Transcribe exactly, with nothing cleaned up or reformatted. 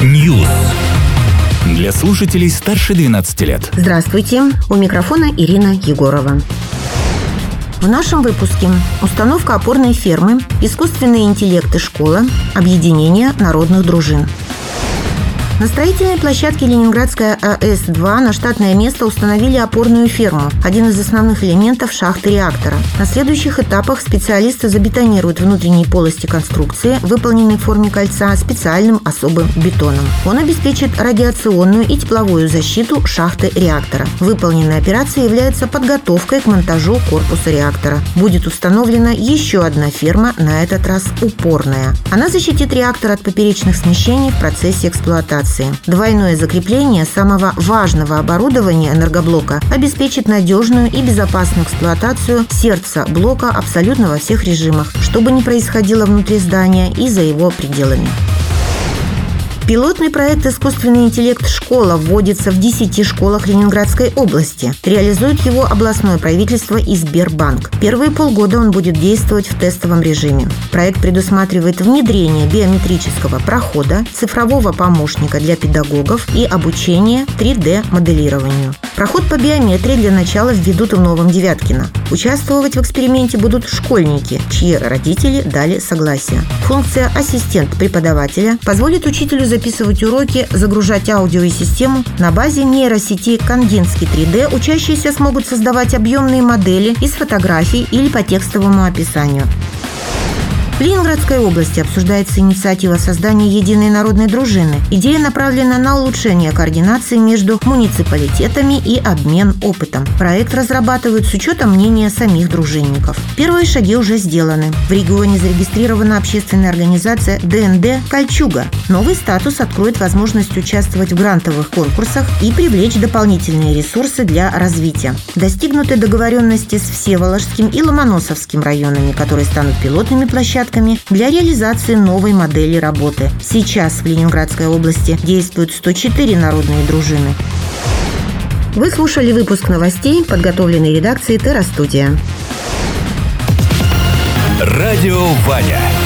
News. Для слушателей старше двенадцати лет. Здравствуйте, у микрофона Ирина Егорова. В нашем выпуске установка опорной фермы, искусственный интеллект и школа, объединение народных дружин. На строительной площадке Ленинградская АЭС два на штатное место установили опорную ферму, один из основных элементов шахты реактора. На следующих этапах специалисты забетонируют внутренние полости конструкции, выполненные в форме кольца, специальным особым бетоном. Он обеспечит радиационную и тепловую защиту шахты реактора. Выполненная операция является подготовкой к монтажу корпуса реактора. Будет установлена еще одна ферма, на этот раз упорная. Она защитит реактор от поперечных смещений в процессе эксплуатации. Двойное закрепление самого важного оборудования энергоблока обеспечит надежную и безопасную эксплуатацию сердца блока абсолютно во всех режимах, что бы ни происходило внутри здания и за его пределами. Пилотный проект «Искусственный интеллект. Школа» вводится в десяти школах Ленинградской области. Реализует его областное правительство и Сбербанк. Первые полгода он будет действовать в тестовом режиме. Проект предусматривает внедрение биометрического прохода, цифрового помощника для педагогов и обучение три дэ-моделированию. Проход по биометрии для начала введут в Новом Девяткино. Участвовать в эксперименте будут школьники, чьи родители дали согласие. Функция «Ассистент преподавателя» позволит учителю записывать уроки, загружать аудио и систему. На базе нейросети Кандинский три дэ учащиеся смогут создавать объемные модели из фотографий или по текстовому описанию. В Ленинградской области обсуждается инициатива создания единой народной дружины. Идея направлена на улучшение координации между муниципалитетами и обмен опытом. Проект разрабатывают с учетом мнения самих дружинников. Первые шаги уже сделаны. В регионе зарегистрирована общественная организация дэ эн дэ «Кольчуга». Новый статус откроет возможность участвовать в грантовых конкурсах и привлечь дополнительные ресурсы для развития. Достигнуты договоренности с Всеволожским и Ломоносовским районами, которые станут пилотными площадками для реализации новой модели работы. Сейчас в Ленинградской области действуют сто четыре народные дружины. Вы слушали выпуск новостей, подготовленный редакцией Терра Студия. Радио Ваня.